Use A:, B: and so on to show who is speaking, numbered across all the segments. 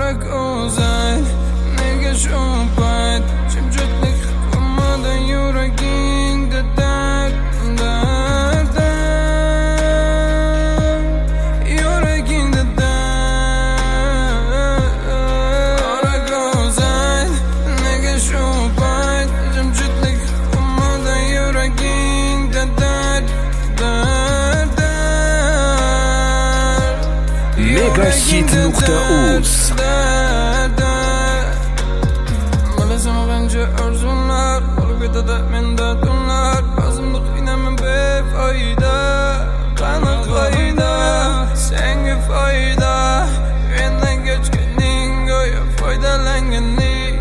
A: Qora go'zal, nega shu payt jimjitlik qilmadi yuragingda dard, yuragingda dard. Qora go'zal, nega shu payt jimjitlik qilmadi yuragingda dard.
B: Megahit.uz
A: Bilasan qancha orzular qolib ketadi menda tunlar, o'zimni qiynaman befoyda. Qani foyda senga foyda, mendan kechganing go'yo foydalanganing.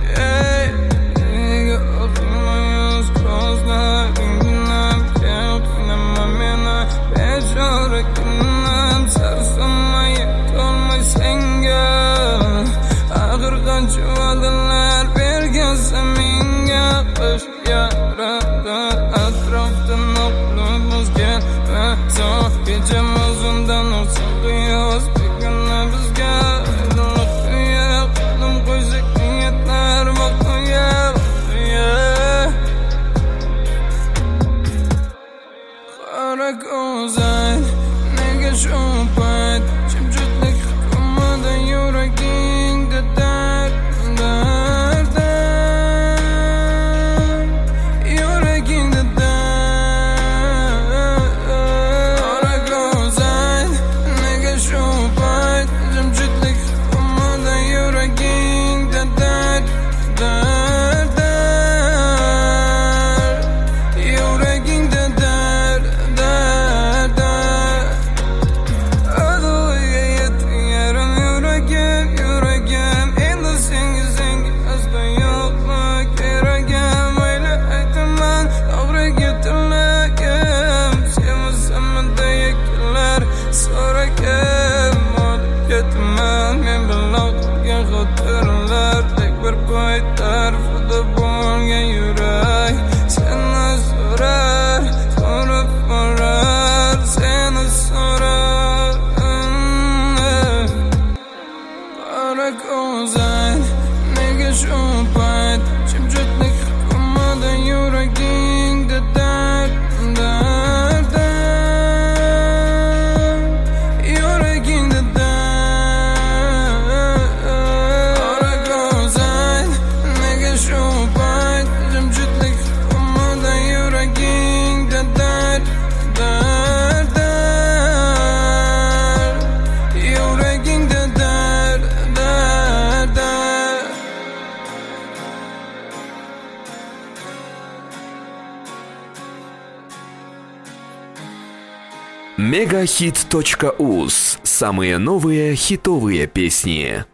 A: Nega o'qilmaysiz ko'zlaringdan, kelqinaman meni bechora kundan. Sarsamay tolmay senga, axir qancha va'dalar bergansan menga. Qish yarada atrofda noqulib o'zgan va son kechamiz undan olsa qiyos begona bizga. Aydinlik tuyal qadam qo'ysak niyatlar boqmayal. Qora go'zal, nega shu payt jimjitlik qilmadi yuragingda dard, yuragingda dard. Qora go'zal, nega shu payt jimjitlik qilmadi yuragingda dard, yuragingda dard. Men bilan qilgan xotirlar, tek bir payt tarafida bo'lgan yurak seni so'rar, so'rab borar, seni so'rar. Qora go'zal, nega shu payt jimjitlik qilmadi yuragingda dard, yuragingda dard. Shu payt jimjitlik qilmadi yuragingda dard, yuragingda dard.
B: Megahit.uz. Самые новые хитовые песни.